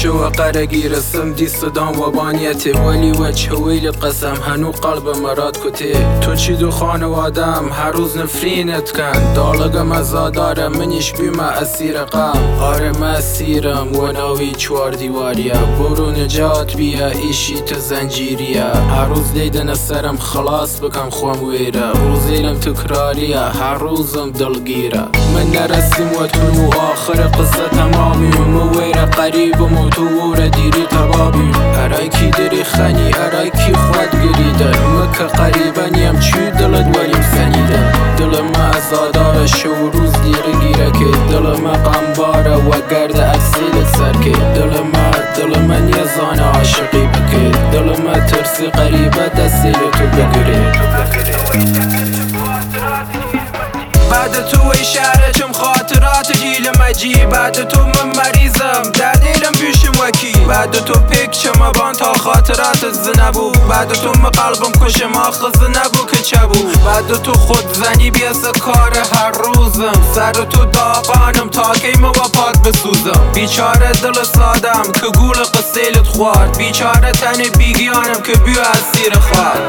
شو قرقی رسم دی صدام و بانیتی ولی و چویل قسم هنو قلب مراد کتی تو چی دو خانوادم هر روز نفرینت کن دالگم ازاداره منیش بیمه اسیر غم آره من اسیرم و ناوی چوار دیواریه برو نجات بیا ایشی تو زنجیریه هر روز لیدن سرم خلاص بکم خوام ویره روزیلم تکراریه هر روزم دلگیره من نرسیم و تو آخر قصه تمامی مویره قریبم و تو وره دیری تبابی ارای کی دری خنی ارای کی خود گریده مکه قریبا نیم چی دلت ولیم سنیده دل ما ازاداره شو روز دیره گیره که دل ما غمباره و گرد اکسیلت سر که دل من یه زان عاشقی بکه دل ما ترسی قریبه دستیل تو بگیره بعد تو ای شهر چم خاطرات جیل مجی بعد تو من مریضم در دیلم بیشم وکی بعد تو پیک چم بان تا خاطرات زنبو بعد تو من قلبم کشم آخذ نبو که چبو بعد تو خود زنی بیاس کار هر روزم سر تو داغانم تا کیم و پاد بسوزم بیچاره دل سادم که گول قصیلت خوارد بیچاره تن بیگیانم که بیو اسیر خواد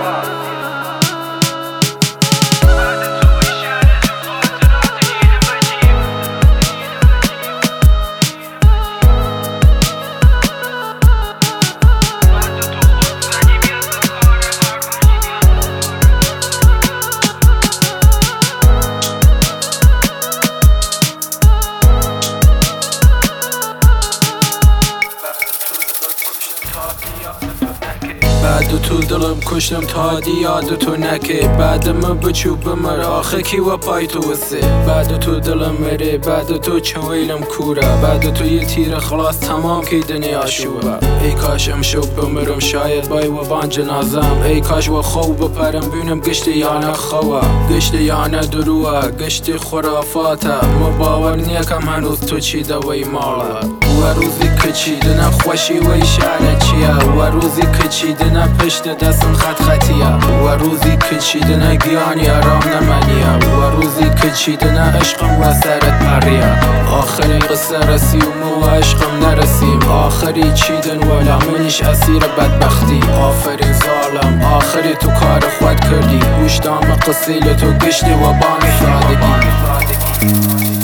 بعد تو دلم کشتم تا دی یاد تو نکه بعد من بچو بمر آخه کی و پای تو وسه بعد تو دلم مره بعد تو چویلم کوره بعد تو یه تیر خلاص تمام کی دنیا شوبه ای کاشم شو بمرم شاید بای و بان جنازم ای کاش و خوب بپرم بینم گشت یانه خواه گشت یانه دروه گشت خرافاته ما باور نیکم هنوز تو چی دوی ماله و روزی که چیدنه خوشی و اشاره چیه و روزی که چیدنه پشت دستم خط خطیه و روزی که چیدنه گیانی آرام نمانیه و روزی که چیدنه عشقم و سرت پریه آخری قصه رسیم و عشقم نرسیم آخری چیدن ولا منیش اسیر بدبختی آفرین ظالم آخری تو کار خود کردی گوشتام قصیل تو گشتی و بان سادگی